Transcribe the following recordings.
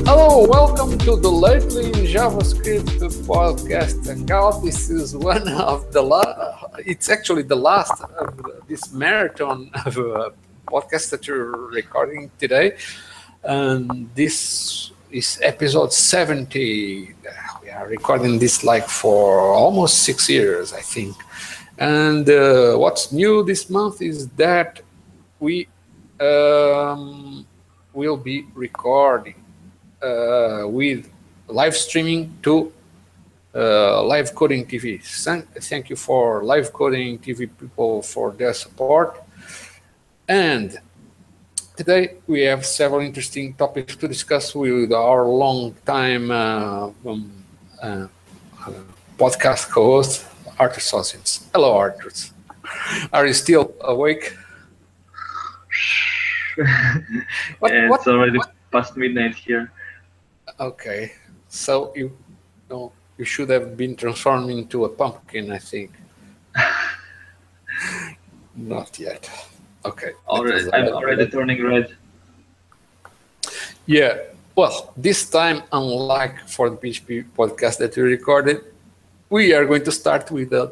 Hello, welcome to the Lately in JavaScript podcast hangout. This is one of the it's actually the last of this marathon of podcast that you're recording today. And this is episode 70. We are recording this like for almost 6 years, I think. And what's new this month is that we will be recording with live streaming to Live Coding TV. Thank you for Live Coding TV people for their support. And today we have several interesting topics to discuss with our long-time podcast co-host, Artur Sosins. Hello, Artur. Are you still awake? It's already past midnight here. Okay, so you should have been transformed into a pumpkin, I think. Not yet. Okay. I'm already turning red. Yeah. Well, this time, unlike for the PHP podcast that we recorded, we are going to start with a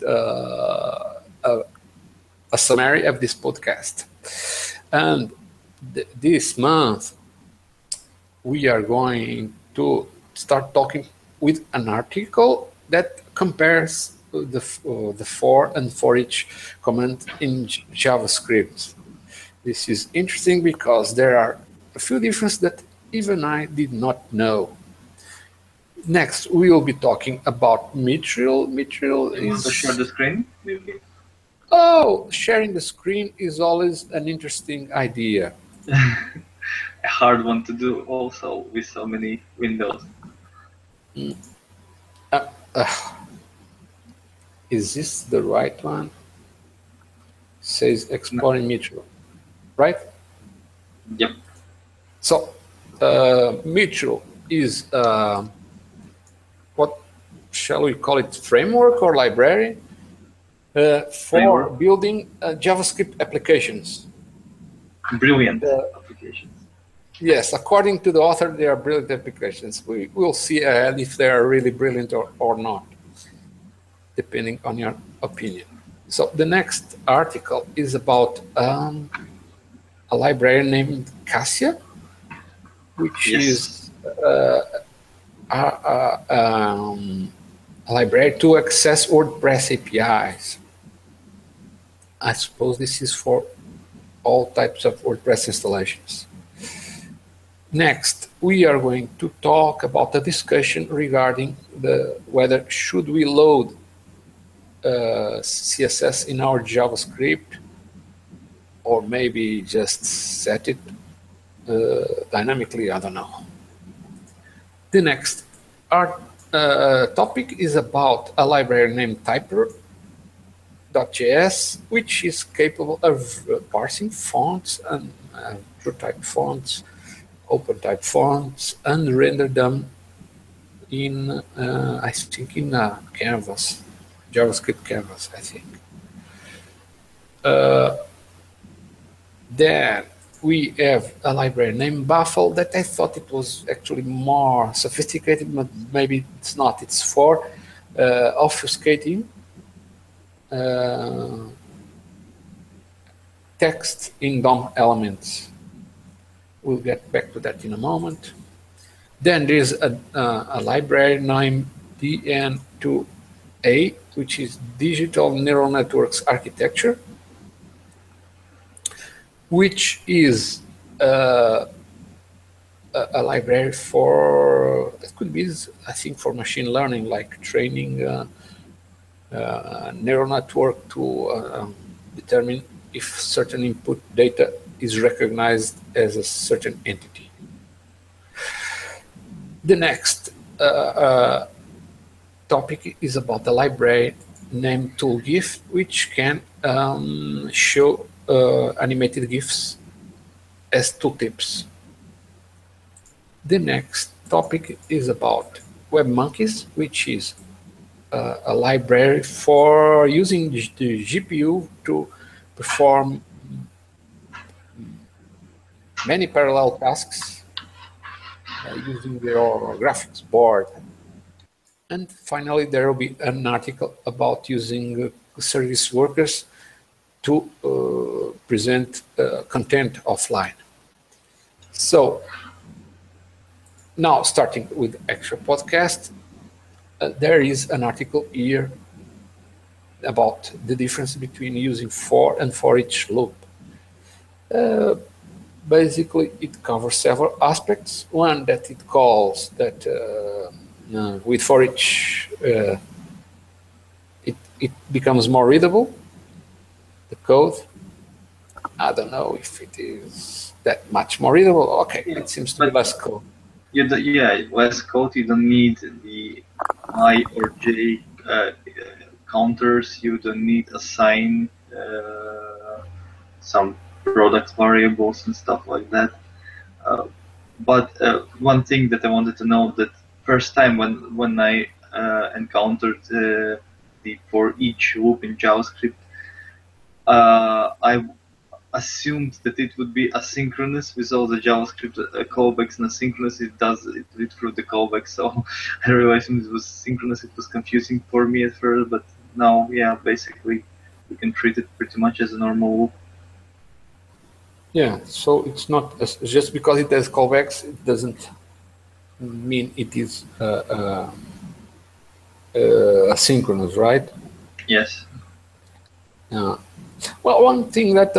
summary of this podcast. And this month, we are going to start talking with an article that compares the for and for each command in JavaScript. This is interesting because there are a few differences that even I did not know. Next, we will be talking about Mithril. Mithril is... You want to share the screen? Oh, sharing the screen is always an interesting idea. A hard one to do also with so many windows. Is this the right one? Says exploring Mithril, right? Yep. So Mithril is what shall we call it? Framework or library for building JavaScript applications. Brilliant applications. Yes, according to the author, they are brilliant applications. We will see ahead if they are really brilliant or not, depending on your opinion. So the next article is about a library named Cassia, which is a library to access WordPress APIs. I suppose this is for all types of WordPress installations. Next, we are going to talk about the discussion regarding whether should we load CSS in our JavaScript or maybe just set it dynamically, I don't know. The next topic is about a library named Typer.js, which is capable of parsing fonts and TrueType fonts, OpenType fonts, and render them in, I think, in Canvas, JavaScript Canvas, I think. Then we have a library named Baffle that I thought it was actually more sophisticated, but maybe it's not. It's for obfuscating text in DOM elements. We'll get back to that in a moment. Then there's a library named DN2A, which is Digital Neural Networks Architecture, which is a library for, that could be, I think, for machine learning, like training neural network to determine if certain input data is recognized as a certain entity. The next topic is about the library named ToolGIF, which can show animated GIFs as tooltips. The next topic is about WebMonkeys, which is a library for using the GPU to perform many parallel tasks using your graphics board. And finally, there will be an article about using service workers to present content offline. So now, starting with actual podcast, there is an article here about the difference between using for and for each loop. Basically, it covers several aspects. One that it calls that with for each, it becomes more readable, the code. I don't know if it is that much more readable. Okay, yeah, it seems to be less code. Less code. You don't need the I or J counters. You don't need assign some product variables and stuff like that. But one thing that I wanted to know, that first time when I encountered the for each loop in JavaScript, I assumed that it would be asynchronous with all the JavaScript callbacks, and asynchronous it does it through the callback. So I realized it was synchronous. It was confusing for me at first, but now, yeah, basically we can treat it pretty much as a normal loop. Yeah, so it's not just because it has callbacks, it doesn't mean it is asynchronous, right? Yes. Yeah. Well, one thing that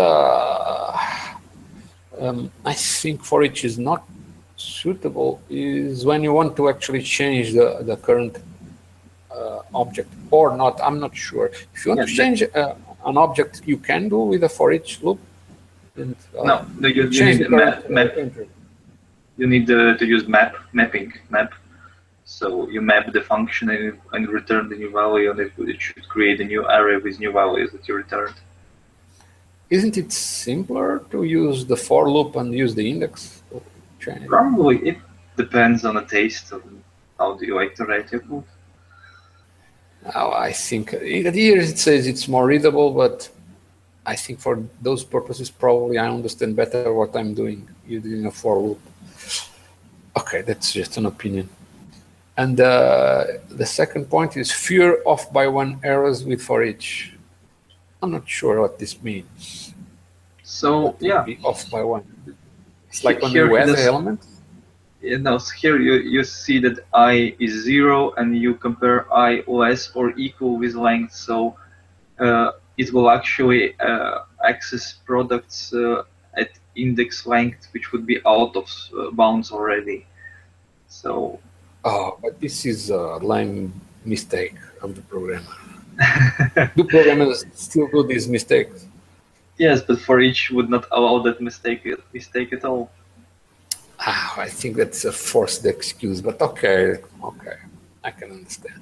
I think for each is not suitable is when you want to actually change the current object or not. I'm not sure. If you want to change an object, you can do with a for each loop. And, no, you need map. You need to use mapping. So you map the function and return the new value, and it should create a new array with new values that you returned. Isn't it simpler to use the for loop and use the index? Probably. It depends on the taste of how do you like to write your code. Now, I think here it says it's more readable, but I think for those purposes, probably I understand better what I'm doing using a for loop. Okay, that's just an opinion. And the second point is fewer off by one errors with for each. I'm not sure what this means. So yeah, be off by one. It's like when you add the element. Yeah, no, so here you see that I is 0, and you compare I less or equal with length. So it will actually access products at index length, which would be out of bounds already. So. Oh, but this is a lame mistake of the programmer. Do programmers still do these mistakes? Yes, but for each would not allow that mistake at all. I think that's a forced excuse, but okay, I can understand.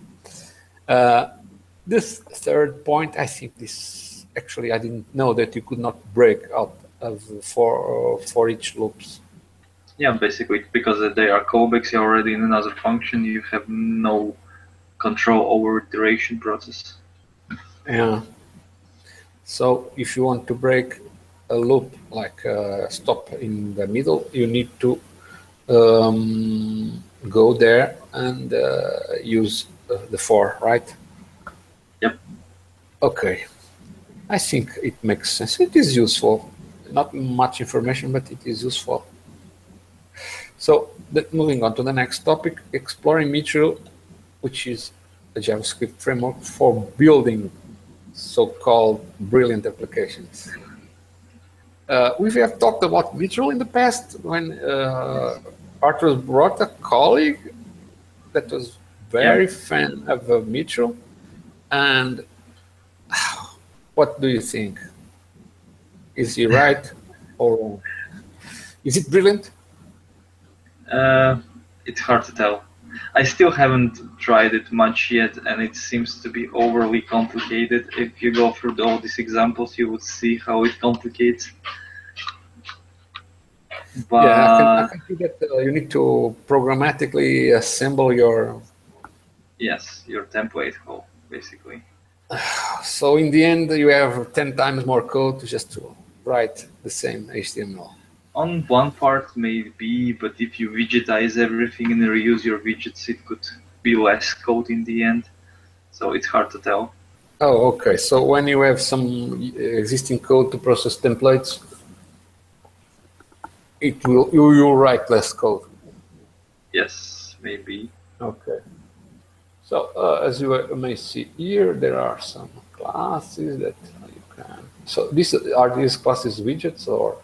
This third point, I think this actually I didn't know that you could not break out of for each loops. Yeah, basically because they are callbacks. You're already in another function. You have no control over the iteration process. Yeah. So if you want to break a loop, like stop in the middle, you need to go there and use the for, right? Yep. Okay. I think it makes sense. It is useful. Not much information, but it is useful. So moving on to the next topic, exploring Mitchell, which is a JavaScript framework for building so-called brilliant applications. We have talked about Mitchell in the past when Arthur brought a colleague that was very fan of Mitchell. And what do you think? Is he right or wrong? Is it brilliant? It's hard to tell. I still haven't tried it much yet, and it seems to be overly complicated. If you go through all these examples, you would see how it complicates. But yeah, I can see that you need to programmatically assemble your... Yes, your template code, basically. So in the end, you have 10 times more code just to write the same HTML. On one part maybe, but if you widgetize everything and reuse your widgets, it could be less code in the end. So it's hard to tell. Oh, okay. So when you have some existing code to process templates, you will write less code. Yes, maybe. Okay. So as you may see here, there are some classes that you can. So are these classes widgets or?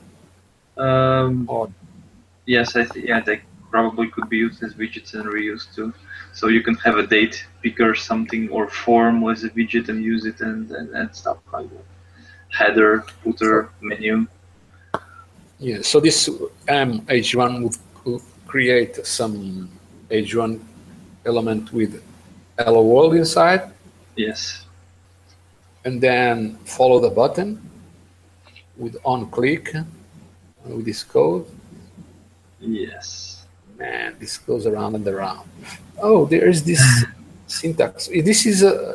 Yes, yeah, they probably could be used as widgets and reused too. So you can have a date picker something or form as a widget and use it and stuff like that. Header, footer, menu. Yeah. So this H1 would create some H1 element with hello world inside. Yes. And then follow the button with on click with this code. Yes. Man, this goes around and around. Oh, there is this syntax. This is a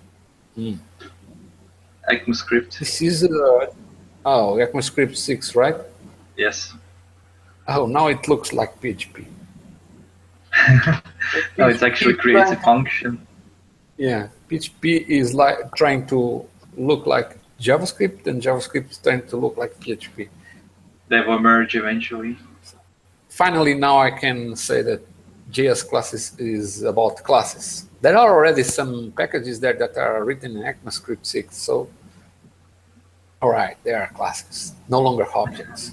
ECMAScript. This is ECMAScript 6, right? Yes. Oh, now it looks like PHP. No, it actually creates a function. Yeah, PHP is like trying to look like JavaScript, and JavaScript is trying to look like PHP. They will merge eventually. Finally, now I can say that JS classes is about classes. There are already some packages there that are written in ECMAScript 6, so all right, they are classes, no longer objects.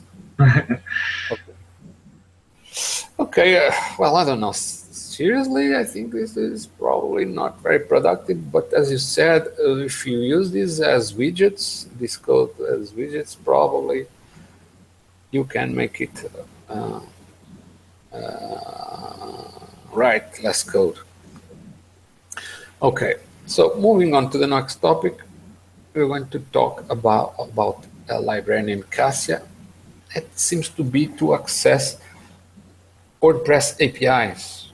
Okay, well, I don't know. Seriously, I think this is probably not very productive, but as you said, if you use this as widgets, this code as widgets, probably you can make it write less code. Okay, so moving on to the next topic, we're going to talk about a library named Cassia. It seems to be to access WordPress APIs.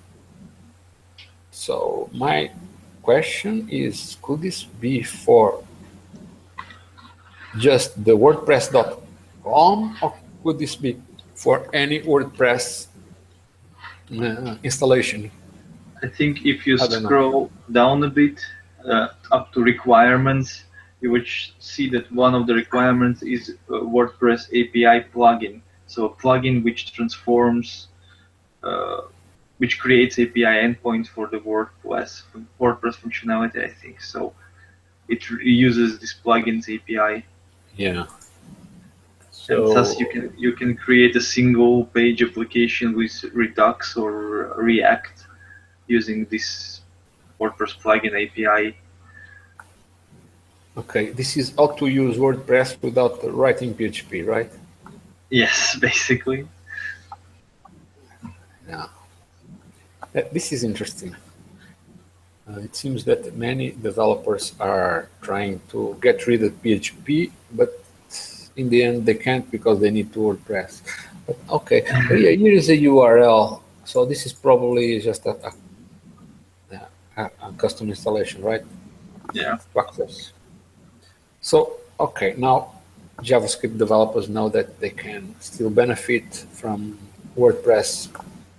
So my question is, could this be for just the WordPress.com, or could this be for any WordPress installation? I think if you scroll down a bit up to requirements, you would see that one of the requirements is a WordPress API plugin. So a plugin which transforms, which creates API endpoints for the WordPress functionality, I think. So it uses this plugin's API. Yeah. So, and thus you can create a single page application with Redux or React using this WordPress plugin API. Okay, this is how to use WordPress without writing PHP, right? Yes, basically. Yeah. This is interesting. It seems that many developers are trying to get rid of PHP, but in the end they can't because they need to WordPress. But okay, here is a URL. So this is probably just a custom installation, right? Yeah. Access. So, okay, now JavaScript developers know that they can still benefit from WordPress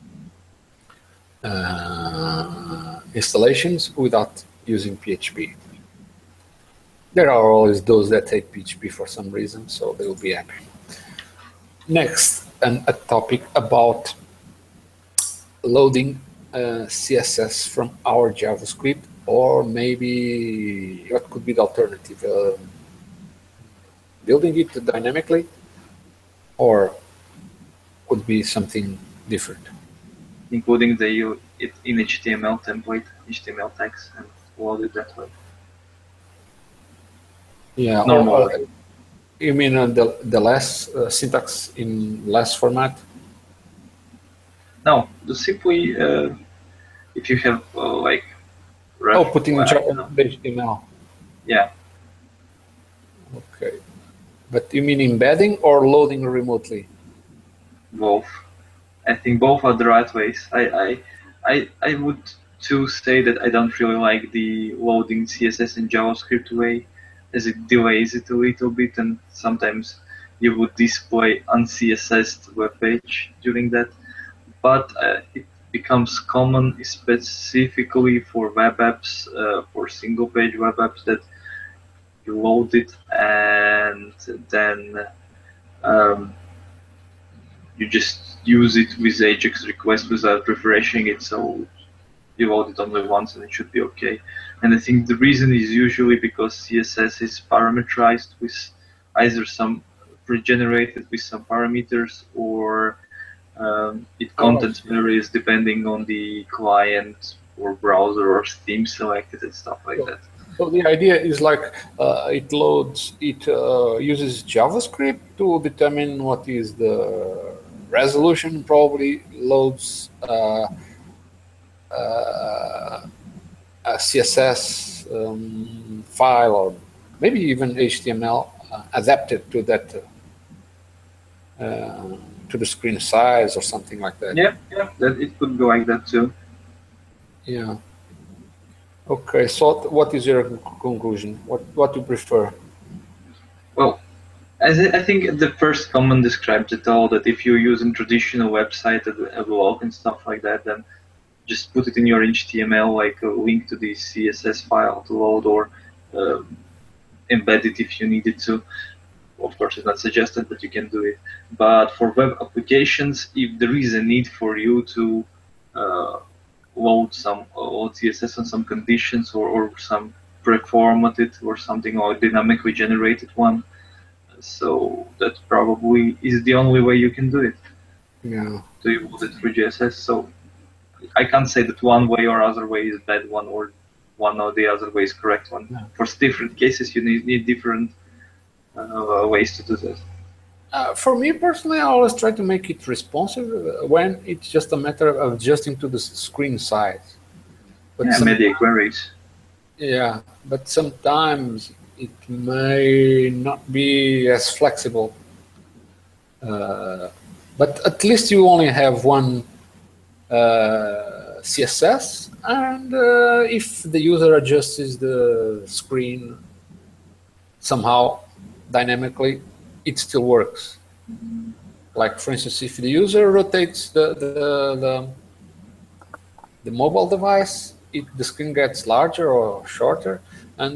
installations without using PHP. There are always those that take PHP for some reason, so they will be happy. Next, a topic about loading CSS from our JavaScript, or maybe what could be the alternative? Building it dynamically, or could be something different. Including it in HTML template, HTML tags, and load it that way. Yeah. Normally. You mean the less syntax in less format? No, just simply if you have like. Putting the HTML. Yeah. Okay. But you mean embedding or loading remotely? Both. I think both are the right ways. I would too say that I don't really like the loading CSS in JavaScript way, as it delays it a little bit, and sometimes you would display uncssed web page during that. But it becomes common specifically for web apps, for single page web apps, that you load it and then you just use it with AJAX request without refreshing it. So you load it only once and it should be okay. And I think the reason is usually because CSS is parameterized with either some pre-generated with some parameters, or it content varies depending on the client or browser or theme selected and stuff like that. So the idea is like it uses JavaScript to determine what is the resolution, probably loads a CSS file, or maybe even HTML adapted to that to the screen size or something like that. Yeah, that it could go like that too. Yeah. Okay. So what is your conclusion? What do you prefer? Well, I think the first comment describes it all. That if you're using traditional website, a blog and stuff like that, then just put it in your HTML, like a link to the CSS file to load, or embed it if you needed to. Of course, it's not suggested, but you can do it. But for web applications, if there is a need for you to load CSS on some conditions, or some pre-formatted or something, or dynamically generated one, so that probably is the only way you can do it. Yeah. To use it through JSS. So I can't say that one way or other way is bad one, or one or the other way is correct one. Yeah. For different cases, you need different ways to do that. For me personally, I always try to make it responsive when it's just a matter of adjusting to the screen size. But yeah, media queries. Yeah, but sometimes it may not be as flexible. But at least you only have one CSS, and if the user adjusts the screen somehow dynamically, it still works. Like, for instance, if the user rotates the mobile device, the screen gets larger or shorter, and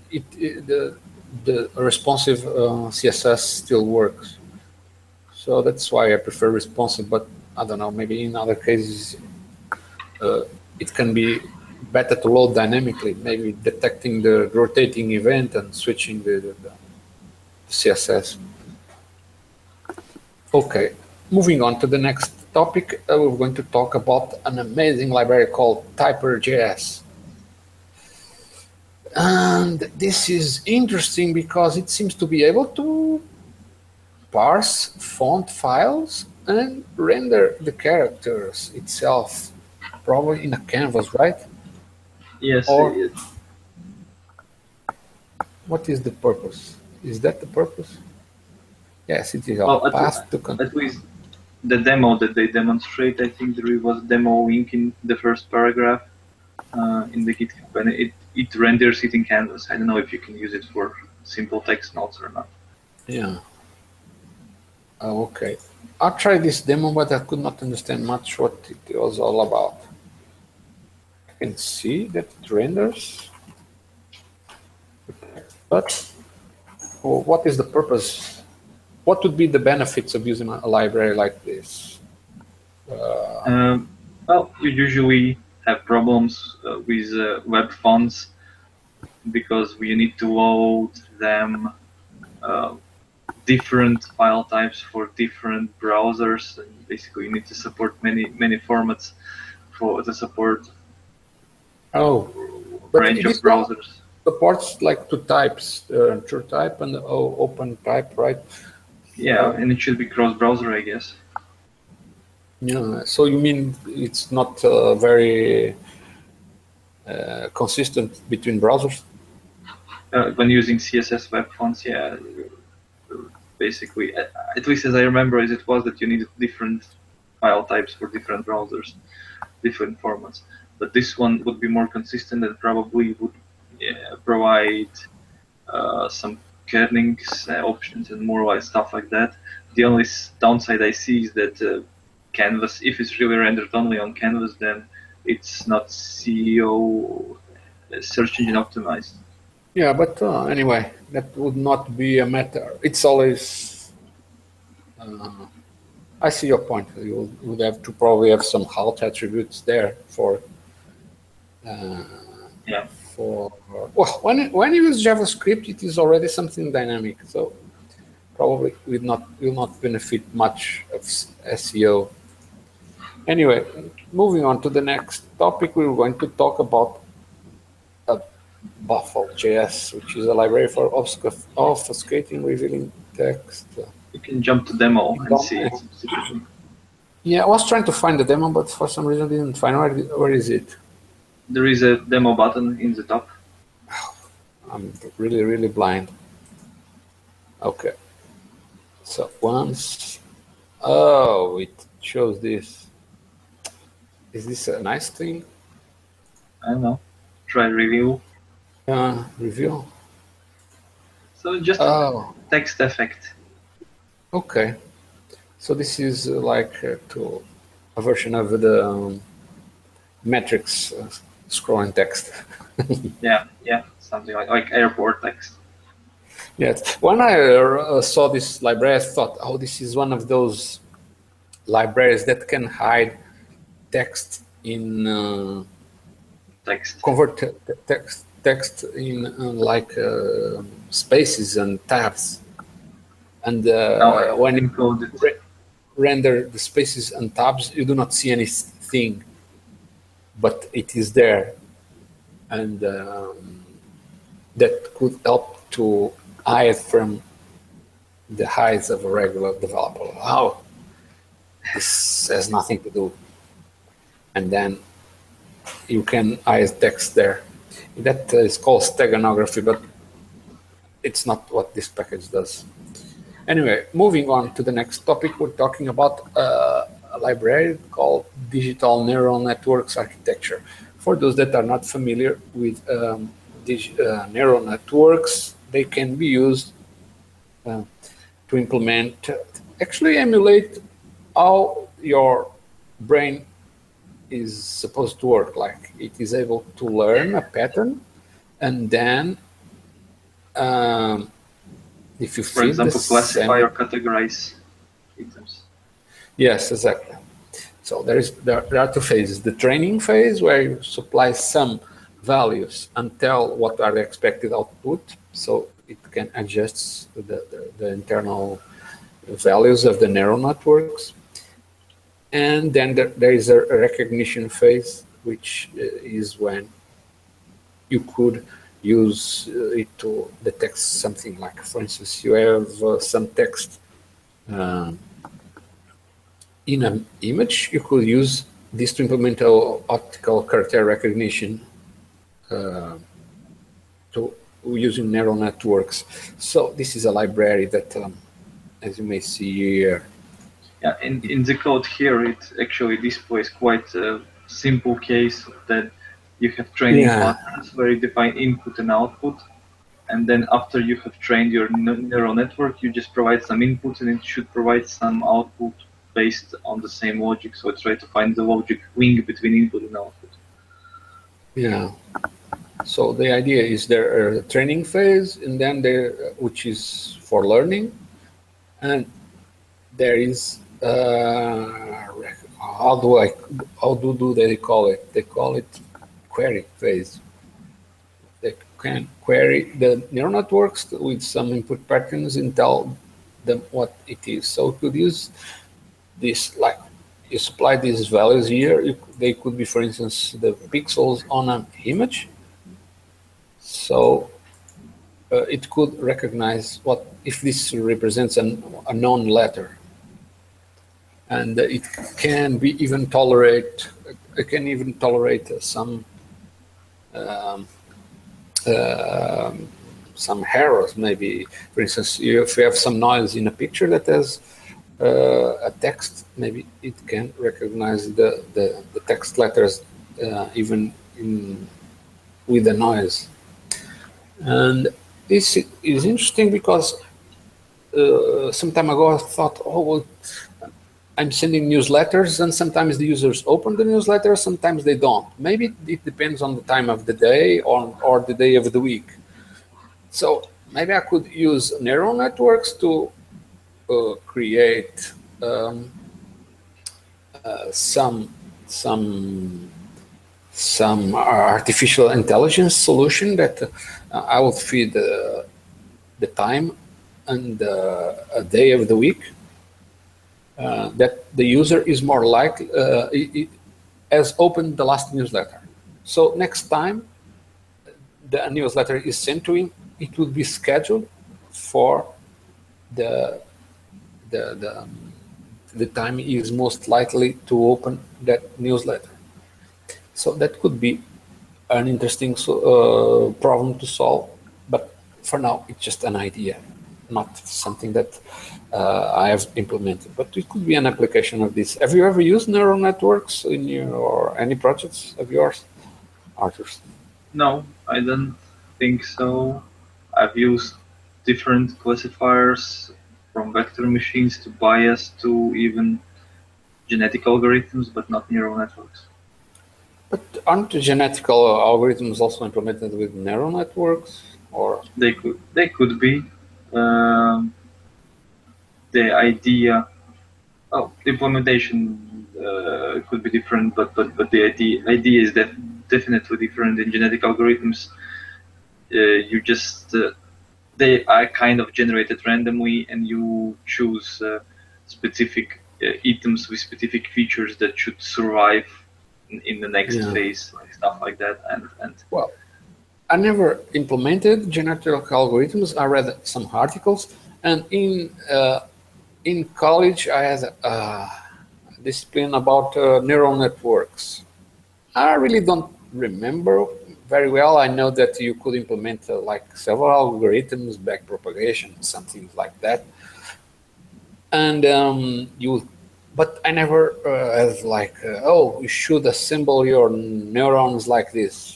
the responsive CSS still works. So that's why I prefer responsive, but I don't know, maybe in other cases it can be better to load dynamically, maybe detecting the rotating event and switching the CSS. Okay, moving on to the next topic, we're going to talk about an amazing library called Typer.js. And this is interesting because it seems to be able to parse font files and render the characters itself, probably in a canvas, right? Yes. Or what is the purpose? Is that the purpose? Yes, it is. At least the demo that they demonstrate, I think there was demo link in the first paragraph in the GitHub, and it renders it in canvas. I don't know if you can use it for simple text notes or not. Yeah. Oh, okay. I tried this demo, but I could not understand much what it was all about. I can see that it renders, but what is the purpose? What would be the benefits of using a library like this? Well, you usually have problems with web fonts because you need to load them different file types for different browsers, and basically you need to support many formats to support range of browsers. Supports like two types, TrueType and OpenType, right? Yeah, and it should be cross-browser, I guess. Yeah, so you mean it's not very consistent between browsers? When using CSS web fonts, yeah. Basically, at least as I remember, as it was that you needed different file types for different browsers, different formats. But this one would be more consistent and probably would provide some kerning options and more stuff like that. The only downside I see is that Canvas, if it's really rendered only on Canvas, then it's not SEO search engine optimized. Yeah, but anyway, that would not be a matter. It's always. I see your point. You would have to probably have some halt attributes there for. Yeah. For well, when you use JavaScript, it is already something dynamic. So probably will not benefit much of SEO. Anyway, moving on to the next topic, we're going to talk about Buffle.js, which is a library for obfuscating revealing text. You can jump to demo and see. Yeah, I was trying to find the demo, but for some reason I didn't find where is it. There is a demo button in the top. I'm really, really blind. Okay. So once, oh, it shows this. Is this a nice thing? I don't know. Try review. Review. So just a text effect. Okay. So this is like to a version of the metrics scrolling text. yeah, something like airport text. Yes. When I saw this library, I thought, oh, this is one of those libraries that can hide text in convert text in spaces and tabs, and when you render the spaces and tabs, you do not see anything, but it is there, and that could help to hide from the eyes of a regular developer. Oh, this has nothing to do. And then you can hide text there. That is called steganography, but it's not what this package does. Anyway, moving on to the next topic, we're talking about a library called Digital Neural Networks Architecture. For those that are not familiar with neural networks, they can be used to implement, actually emulate how your brain is supposed to work. Like it is able to learn a pattern, and then if you for example, classify or categorize items. Yes, exactly. So there are two phases. The training phase, where you supply some values and tell what are the expected output, so it can adjust the internal values of the neural networks. And then there is a recognition phase, which is when you could use it to detect something like, for instance, you have some text in an image, you could use this to implement optical character recognition using neural networks. So this is a library that, as you may see here. Yeah, in the code here, it actually displays quite a simple case that you have training patterns where you define input and output. And then after you have trained your neural network, you just provide some input and it should provide some output based on the same logic. So try to find the logic link between input and output. Yeah. So the idea is there a training phase, and then there, which is for learning, and there is how do they call it? They call it query phase. They can query the neural networks with some input patterns and tell them what it is. So you could use this, like you supply these values here. They could be, for instance, the pixels on an image. So it could recognize what if this represents a known letter, and it can be even tolerate. It can even tolerate some errors. Maybe, for instance, if you have some noise in a picture that has a text, maybe it can recognize the text letters even with the noise. And this is interesting because some time ago I thought, oh, well, I'm sending newsletters and sometimes the users open the newsletter, sometimes they don't. Maybe it depends on the time of the day or the day of the week. So maybe I could use neural networks to create some artificial intelligence solution that I would feed the time and a day of the week that the user is more likely has opened the last newsletter. So next time the newsletter is sent to him, it will be scheduled for the time he is most likely to open that newsletter. So that could be an interesting problem to solve, but for now it's just an idea, not something that I have implemented. But it could be an application of this. Have you ever used neural networks in your any projects of yours, Arthur? No, I don't think so. I've used different classifiers from vector machines to bias to even genetic algorithms, but not neural networks. But aren't the genetic algorithms also implemented with neural networks, or they could be? The idea, the implementation could be different, but the idea is that definitely different in genetic algorithms. You just they are kind of generated randomly, and you choose specific items with specific features that should survive in the next phase, like stuff like that. And well, I never implemented genetic algorithms. I read some articles, and in college I had a discipline about neural networks. I really don't remember very well. I know that you could implement like several algorithms, backpropagation, something like that, and but I never have like, oh, you should assemble your neurons like this.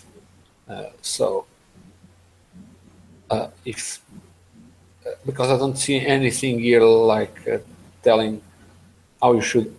Because I don't see anything here like telling how you should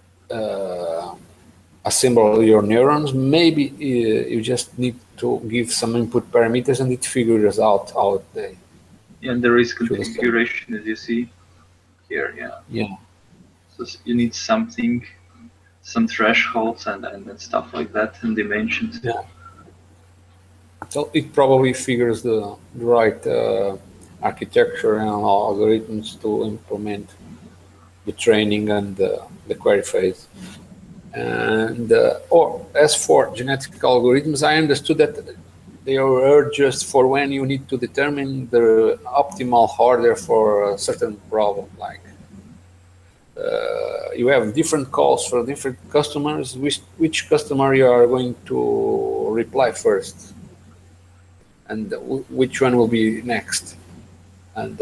assemble your neurons. Maybe you just need to give some input parameters and it figures out how they. Yeah, there is configuration as you see here. Yeah. So you need something, some thresholds and stuff like that, and dimensions. Yeah. So it probably figures the right architecture and algorithms to implement the training and the query phase. And or as for genetic algorithms, I understood that they are just for when you need to determine the optimal order for a certain problem. Like you have different calls for different customers. Which customer you are going to reply first, and which one will be next, and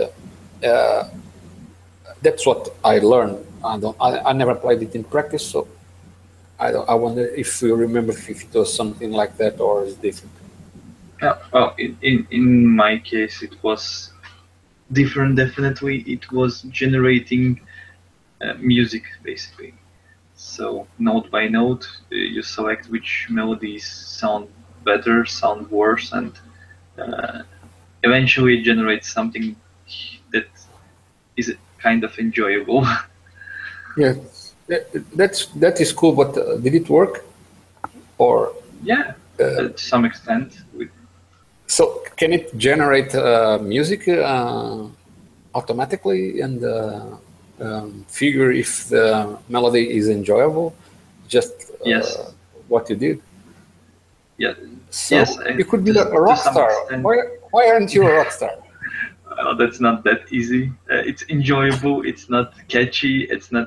that's what I learned. I never applied it in practice, so I wonder if you remember if it was something like that or is different. Well, in my case, it was different. Definitely, it was generating music basically. So note by note, you select which melodies sound better, sound worse, and eventually it generates something that is kind of enjoyable. Yeah, that is cool. But did it work? Or yeah, to some extent. So can it generate music automatically and figure if the melody is enjoyable? Just yes. What you did. Yeah. So yes. You could be a rock star. Why aren't you a rock star? Well, that's not that easy. It's enjoyable. It's not catchy. It's not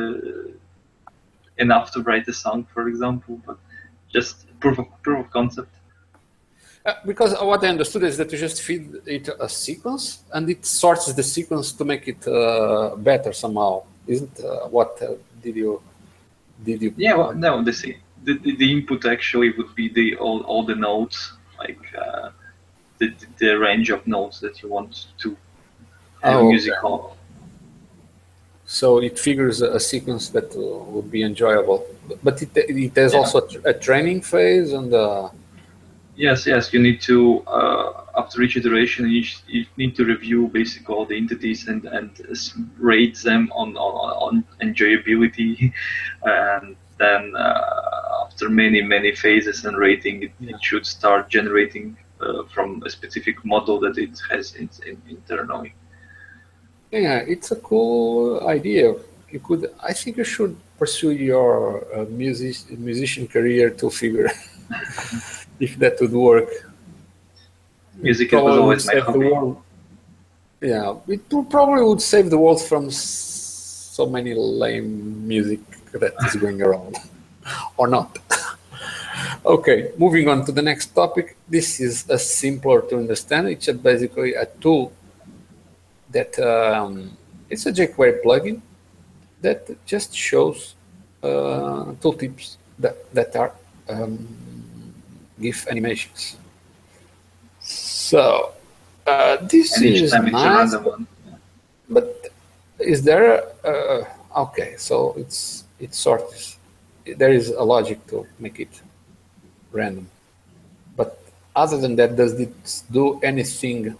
enough to write a song, for example. But just proof of concept. Because what I understood is that you just feed it a sequence, and it sorts the sequence to make it better somehow. Isn't what did you? Yeah. Well, no. The input actually would be all the notes, like the range of notes that you want to have music on. So it figures a sequence that would be enjoyable, but it has also a training phase and. Yes, you need to after each iteration you need to review basically all the entities and rate them on enjoyability, and then after many phases and rating, it should start generating from a specific model that it has internally. Yeah, it's a cool idea. I think you should pursue your musician career to figure if that would work. Music was always my hobby. Yeah, it probably would save the world from so many lame music that is going around, or not. Okay, moving on to the next topic. This is a simpler to understand. It's basically a tool that it's a jQuery plugin that just shows tooltips that are GIF animations. So this is nice, but is there? Okay, so it's sort of, there is a logic to make it random, but other than that, does it do anything?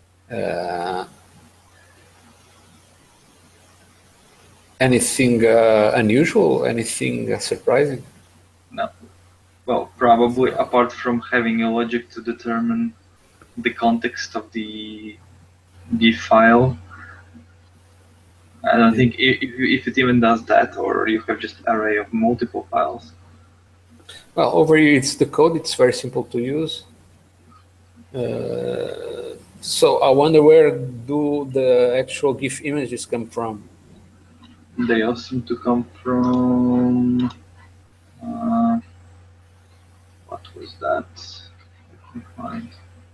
Anything unusual? Anything surprising? No. Well, probably apart from having a logic to determine the context of the GIF file. I don't think if it even does that, or you have just an array of multiple files. Well, over here it's the code. It's very simple to use. So I wonder, where do the actual GIF images come from? They all seem to come from what was that? Let me find.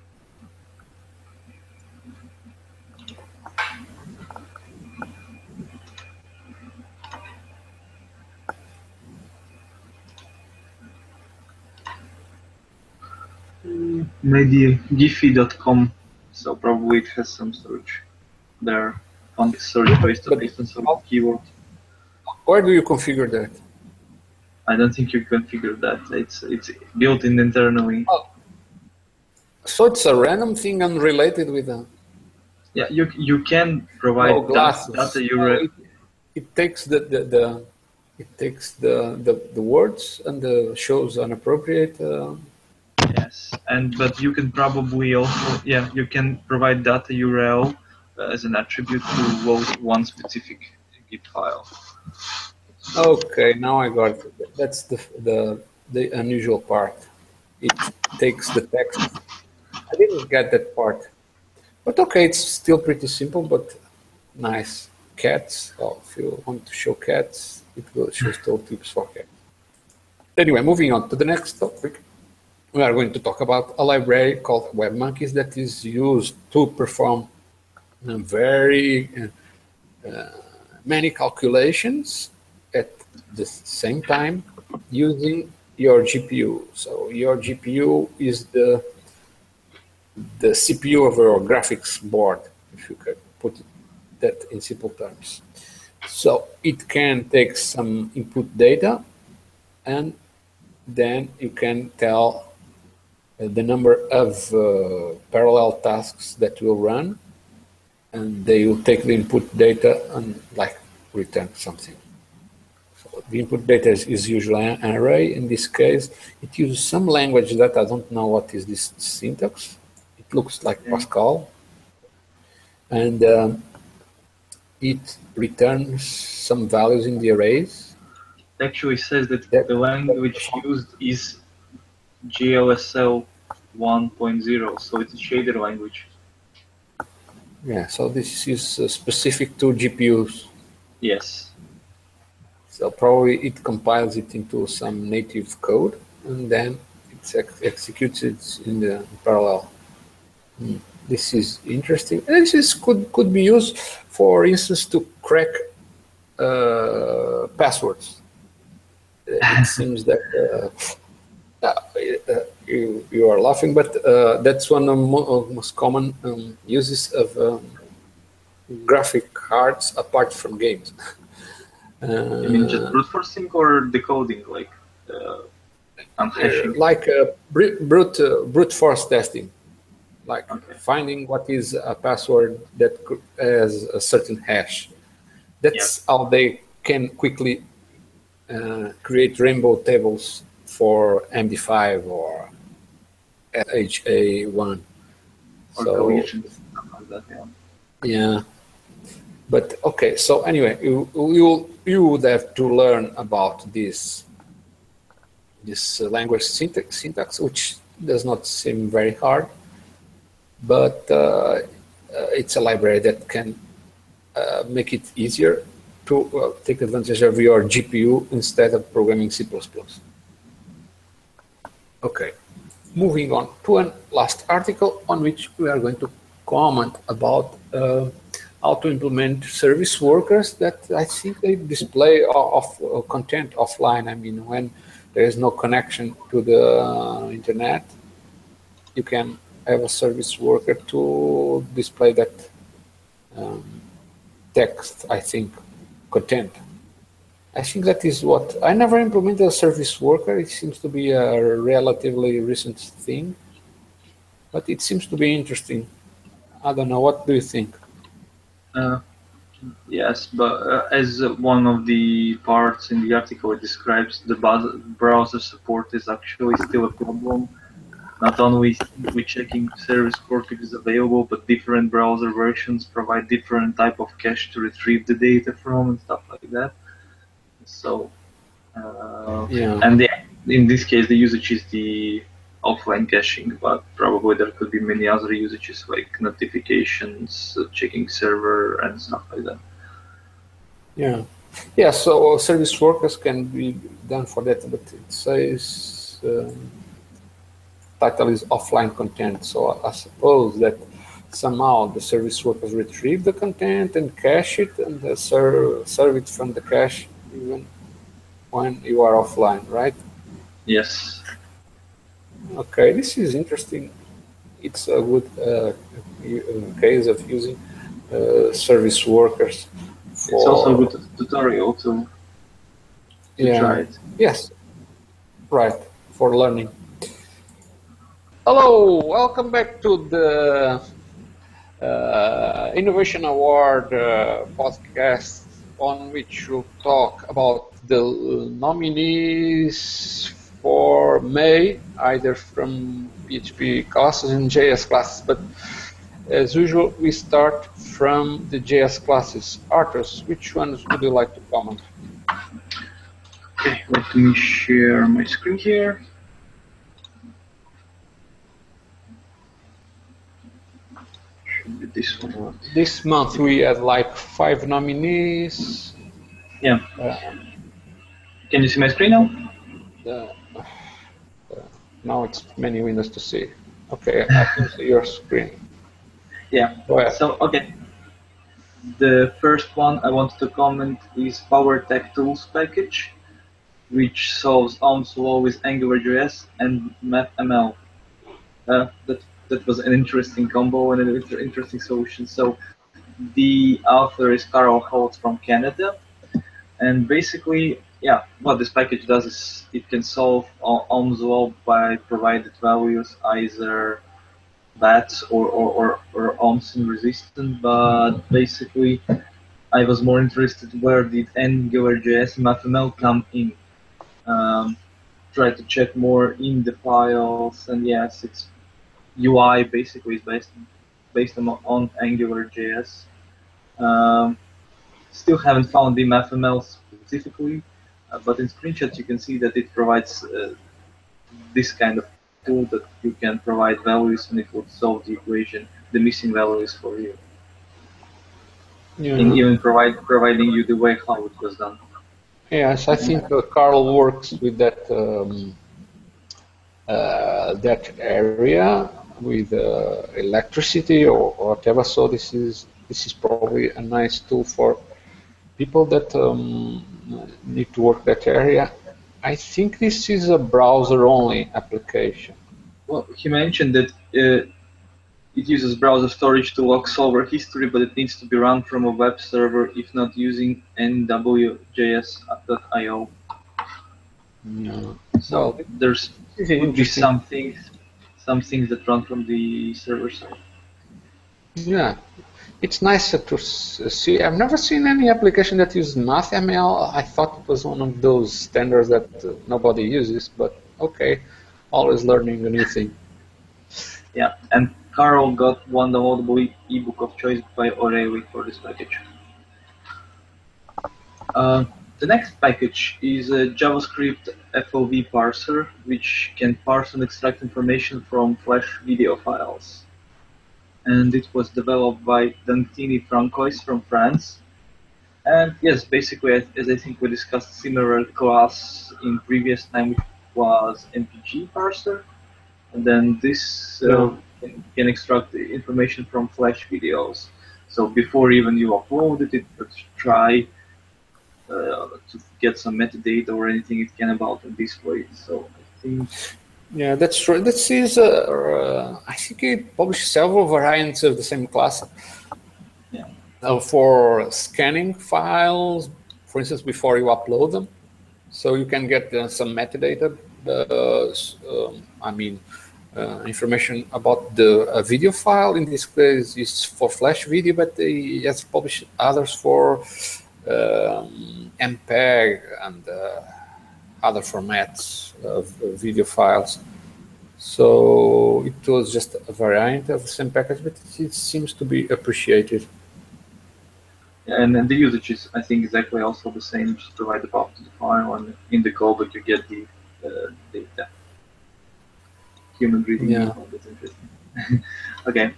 Maybe giphy.com, so probably it has some storage there, context storage based on some keyword. Where do you configure that? I don't think you configure that. It's built in internally. Oh. So it's a random thing unrelated with a... Yeah, you can provide data URL. It takes the words and shows an appropriate. Yes, but you can probably also you can provide data URL as an attribute to load one specific GIF file. Okay, now I got it. That's the unusual part. It takes the text. I didn't get that part, but okay, it's still pretty simple, but nice. Cats. Oh, if you want to show cats, it will show tooltips for cats. Anyway, moving on to the next topic. We are going to talk about a library called WebMonkeys that is used to perform very many calculations at the same time using your GPU. So your GPU is the CPU of your graphics board, if you could put that in simple terms. So it can take some input data, and then you can tell the number of parallel tasks that will run, and they will take the input data and return something. So the input data is usually an array. In this case, it uses some language that I don't know what is this syntax. It looks like Pascal, and it returns some values in the arrays. It actually says that the language used is GLSL 1.0, so it's a shader language. Yeah, so this is specific to GPUs. Yes. So probably it compiles it into some native code, and then it executes it in the parallel. This is interesting. And this could be used, for instance, to crack passwords. It seems that you are laughing, but that's one of the most common uses of graphic cards apart from games. You mean just brute forcing or decoding, like unhashing? Like brute force testing, like finding what is a password that has a certain hash. That's how they can quickly create rainbow tables for MD5 or HA1. Or collisions, stuff like that, yeah. But okay, so anyway, you would have to learn about this language syntax, which does not seem very hard, but it's a library that can make it easier to take advantage of your GPU instead of programming C++. Okay, moving on to a last article on which we are going to comment about how to implement service workers that I think they display content offline. I mean, when there is no connection to the internet, you can have a service worker to display that text, I think, content. I think that is what I never implemented a service worker. It seems to be a relatively recent thing, but it seems to be interesting. I don't know. What do you think? Yes, but as one of the parts in the article it describes, the browser support is actually still a problem. Not only with checking service port is available, but different browser versions provide different type of cache to retrieve the data from and stuff like that. So, and in this case, the usage is the offline caching, but probably there could be many other usages like notifications, checking server, and stuff like that. Yeah. So service workers can be done for that, but it says title is offline content. So I suppose that somehow the service workers retrieve the content and cache it and serve it from the cache even when you are offline, right? Yes. Okay, this is interesting. It's a good case of using service workers. It's also a good tutorial to try it. Yes, right, for learning. Hello, welcome back to the Innovation Award podcast, on which we'll talk about the nominees for May, either from PHP classes and JS classes, but as usual, we start from the JS classes. Arthurs, which ones would you like to comment? Okay, let me share my screen here. Should be this one. This month we had like 5 nominees. Yeah. Can you see my screen now? Now it's many windows to see. Okay, I can see your screen. Yeah. So, okay. The first one I wanted to comment is PowerTech Tools package, which solves Ohm's law with AngularJS and MathML. That was an interesting combo and an interesting solution. So, the author is Carl Holt from Canada, and basically, yeah, what this package does is it can solve Ohm's law by provided values, either bats or Ohmson resistant, but basically I was more interested where did AngularJS and MathML come in. Try to check more in the files, and yes, its UI basically is based on AngularJS. Still haven't found the MathML specifically, but in screenshots you can see that it provides this kind of tool that you can provide values and it will solve the equation, the missing values for you. And even providing you the way how it was done. Yes, I think Carl works with that that area with electricity or whatever. So this is probably a nice tool for people that need to work that area. I think this is a browser-only application. well, he mentioned that it uses browser storage to log solver history, but it needs to be run from a web server if not using nwjs.io. No. So Well, there's this is would be interesting. some things that run from the server side. Yeah, it's nice to see. I've never seen any application that uses MathML. I thought it was one of those standards that nobody uses, but okay, always learning a new thing. Yeah, and Carl got one downloadable ebook of choice by O'Reilly for this package. The next package is a JavaScript FOV parser, which can parse and extract information from Flash video files. And it was developed by Dantini Francois from France. And yes, basically, as I think we discussed similar class in previous time, which was MPG parser. And then this can extract the information from Flash videos. So before even you upload it, it would try to get some metadata or anything it can about the display. So I think. Yeah, that's true. This is, I think it published several variants of the same class. Yeah. For scanning files, for instance, before you upload them. So you can get some metadata, information about the video file. In this case, it's for Flash video, but he has published others for MPEG and other formats of video files. So it was just a variant of the same package, but it seems to be appreciated. And the usage is, I think, exactly also the same. Just provide the path to the file, and in the callback you get the data. Human reading. Yeah. That's interesting. Okay.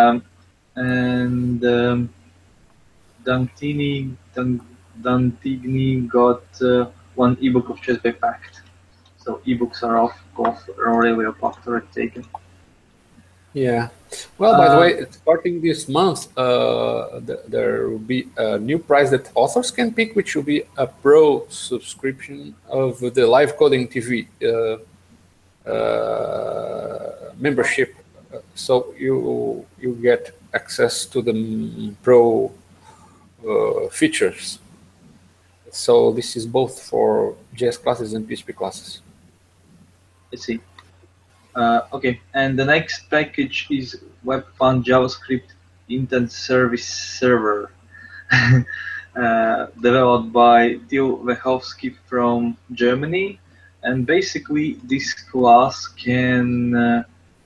Dantigny got one ebook of choice by Pact. So ebooks are off already a pact already taken. Yeah. Well, by the way, starting this month, there will be a new prize that authors can pick, which will be a pro subscription of the Live Coding TV membership. So you get access to the pro features. So this is both for JS classes and PHP classes. Let's see. Okay, and the next package is Webfun JavaScript Intent Service Server, developed by Till Wechowski from Germany. And basically, this class can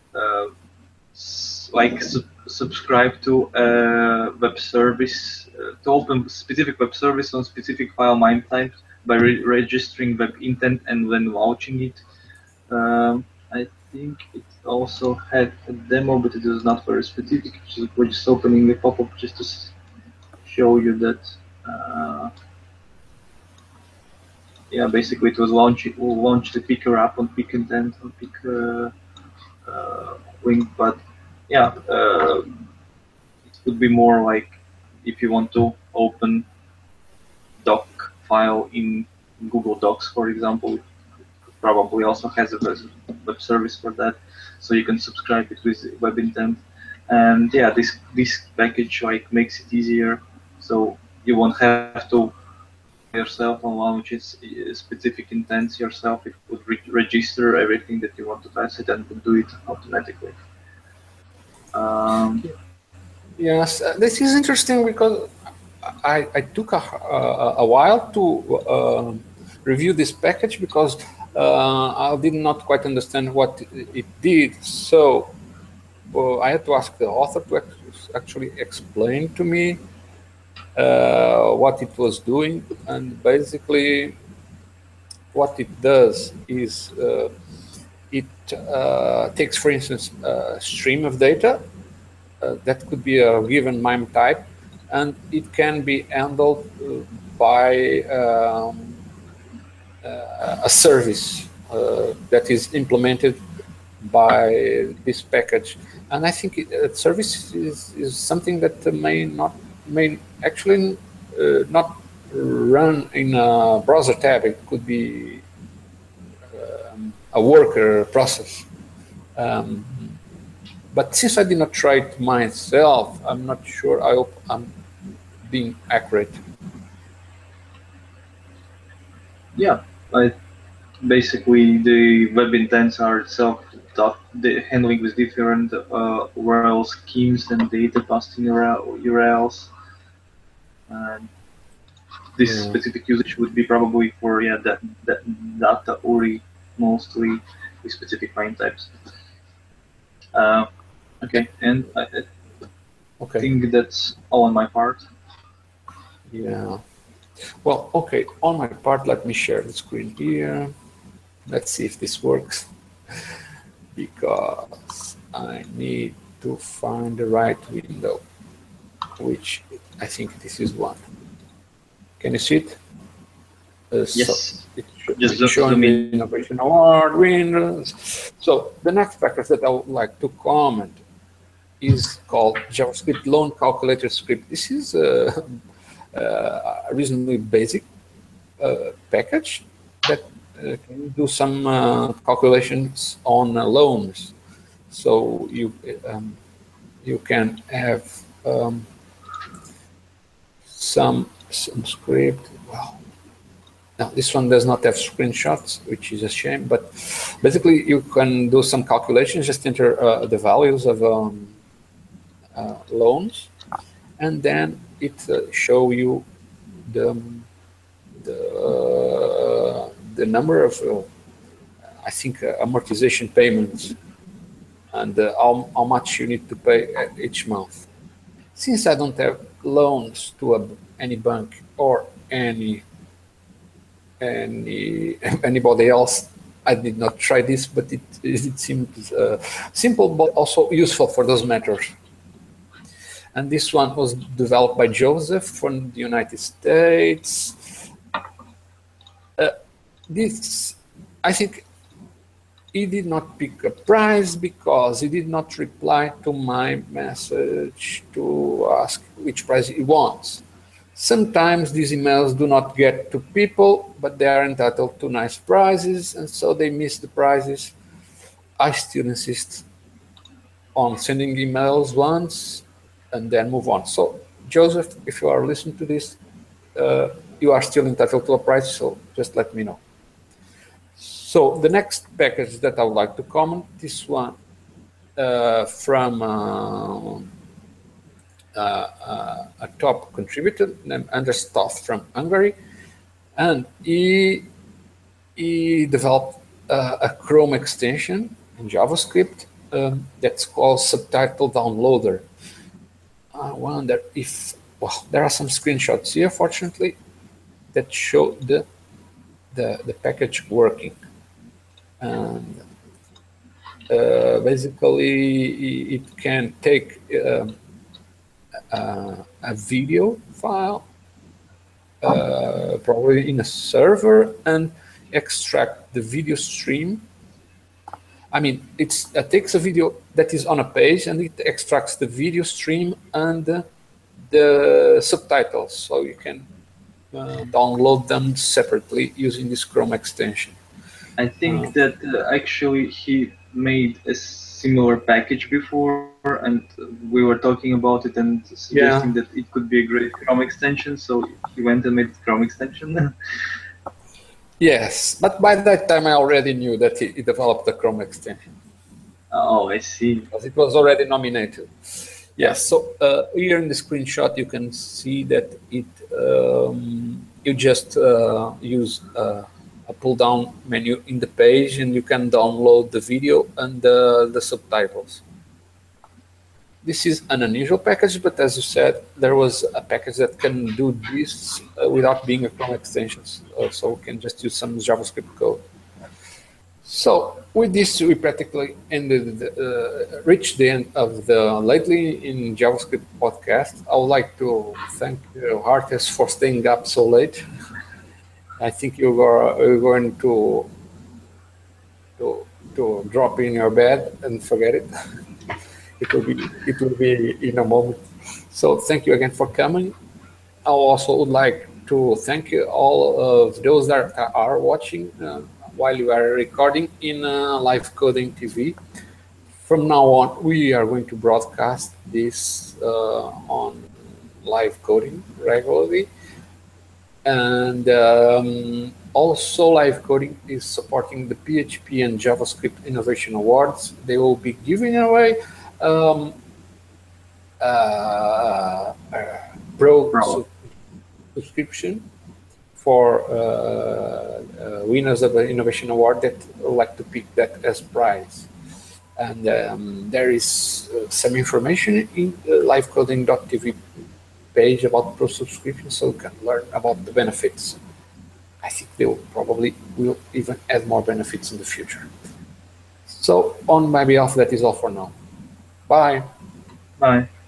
subscribe to a web service, to open specific web service on specific file MIME types by registering web intent and then launching it. I think it also had a demo, but it was not very specific. We're just opening the pop-up just to show you that. Yeah, basically it was launched the Picker app on Pick Intent on Pick link, but yeah, it would be more like if you want to open doc file in Google Docs, for example. Probably also has a web service for that, so you can subscribe it with web intent. And yeah, this package makes it easier, so you won't have to yourself on launch its specific intents yourself. It would register everything that you want to pass it and would do it automatically. Yes, this is interesting because I took a while to review this package because I did not quite understand what it did. So I had to ask the author to actually explain to me what it was doing. And basically what it does is it takes, for instance, a stream of data that could be a given MIME type, and it can be handled by a service that is implemented by this package. And I think service is something that may actually not run in a browser tab. It could be a worker process. But since I did not try it myself, I'm not sure. I hope I'm being accurate. Yeah, basically the web intents are itself the handling with different URL schemes and data passing URLs. And this specific usage would be probably for that data URI mostly with specific line types. Okay, and I think that's all on my part. Yeah. Well, okay, on my part, let me share the screen here. Let's see if this works, because I need to find the right window, which I think this is one. Can you see it? Yes. So it's showing the Innovation Award winners. So the next package that I would like to comment is called JavaScript Loan Calculator Script. This is a reasonably basic package that can do some calculations on loans. So you can have some script. Well, now this one does not have screenshots, which is a shame. But basically, you can do some calculations. Just enter the values of loans, and then it show you the number of I think amortization payments and how much you need to pay each month. Since I don't have loans to any bank or anybody else, I did not try this, but it seems simple but also useful for those matters. And this one was developed by Joseph from the United States. This, I think, he did not pick a prize because he did not reply to my message to ask which prize he wants. Sometimes these emails do not get to people, but they are entitled to nice prizes, and so they miss the prizes. I still insist on sending emails once and then move on. So, Joseph, if you are listening to this, you are still entitled to a prize, so just let me know. So the next package that I would like to comment, this one from a top contributor named Anders Toth from Hungary, and he developed a Chrome extension in JavaScript that's called Subtitle Downloader. I wonder if, well, there are some screenshots here, fortunately, that show the package working. And basically, it can take a video file, probably in a server, and extract the video stream. I mean, it takes a video that is on a page and it extracts the video stream and the subtitles, so you can download them separately using this Chrome extension. I think that actually he made a similar package before, and we were talking about it and suggesting that it could be a great Chrome extension, so he went and made Chrome extension. Yes, but by that time I already knew that he developed the Chrome extension. Oh, I see. Because it was already nominated. Yes, so here in the screenshot you can see that it you just use a pull-down menu in the page, and you can download the video and the subtitles. This is an unusual package, but as you said, there was a package that can do this without being a Chrome extension, so we can just use some JavaScript code. So with this, we practically reached the end of the Lately in JavaScript podcast. I would like to thank Artes for staying up so late. I think you're going to drop in your bed and forget it. It will be in a moment. So thank you again for coming. I also would like to thank you all of those that are watching while you are recording in Live Coding TV. From now on, we are going to broadcast this on live coding regularly. And also live coding is supporting the PHP and JavaScript Innovation Awards. They will be giving away Pro subscription for winners of the Innovation Award that would like to pick that as prize. And there is some information in the livecoding.tv page about Pro subscription, so you can learn about the benefits. I think they will probably even add more benefits in the future. So on my behalf, that is all for now. Bye. Bye.